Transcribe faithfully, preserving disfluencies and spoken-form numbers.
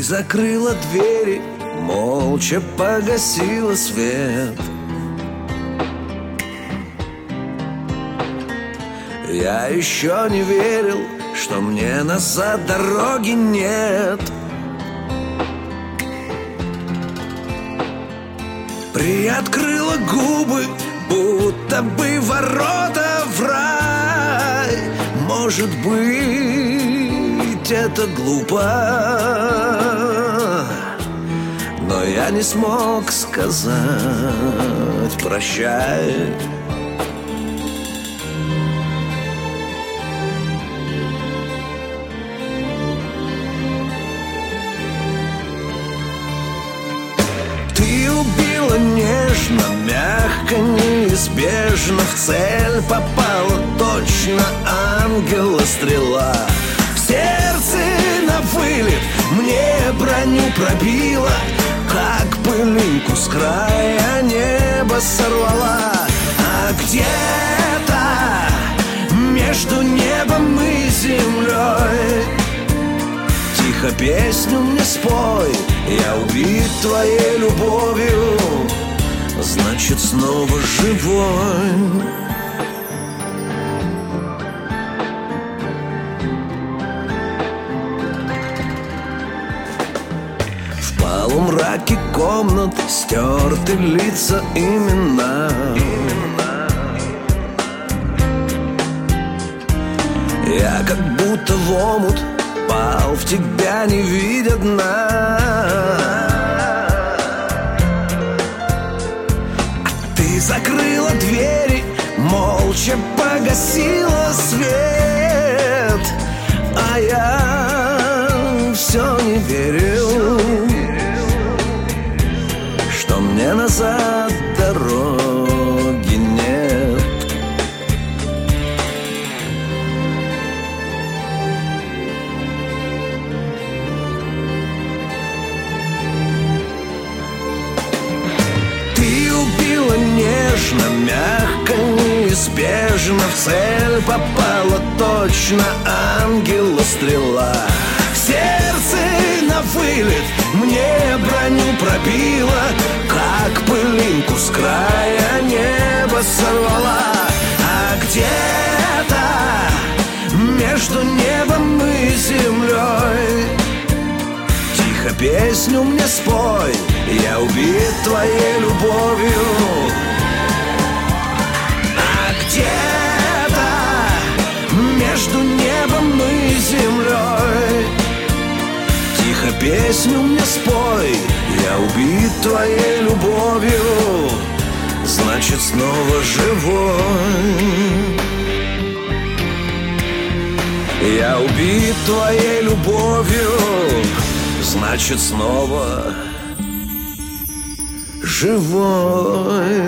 закрыла двери, молча погасила свет. Я еще не верил, что мне назад дороги нет. Приоткрыла губы, будто бы ворота в рай. Может быть, это глупо, но я не смог сказать прощай. Ты убила нежно, мягко, неизбежно. В цель попала точно, ангела стрела. В сердце на вылет мне броню пробила, как пылинку с края неба сорвала. А где-то между небом и землей тихо песню мне спой. Я убит твоей любовью, значит снова живой. В полумраке комнат стерты лица, имена. Я как будто в омут пал, в тебя не видя дна. А ты закрыла двери, молча погасила свет. А я все не верил, что мне назад дороги нет. Нежно, мягко, неизбежно. В цель попала точно, ангела стрела. В сердце на вылет мне броню пробила, как пылинку с края неба сорвала. А где-то между небом и землей тихо песню мне спой. Я убит твоей любовью. А где-то между небом и землей тихо песню мне спой. Я убит твоей любовью, значит снова живой. Я убит твоей любовью, значит снова живой.